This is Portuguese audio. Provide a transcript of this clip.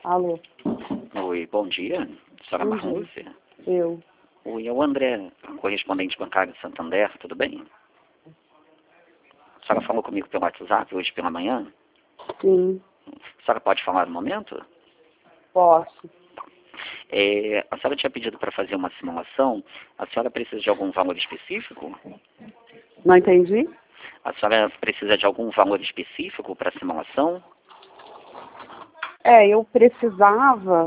Alô? Oi, bom dia. Senhora Bom dia. Marlúcia? Eu. Oi, é o André, correspondente bancário de Santander, tudo bem? A senhora falou comigo pelo WhatsApp hoje pela manhã? Sim, A senhora pode falar no momento? posso. A senhora tinha pedido para fazer uma simulação. A senhora precisa de algum valor específico? Não entendi? A senhora precisa de algum valor específico para a simulação? Eu precisava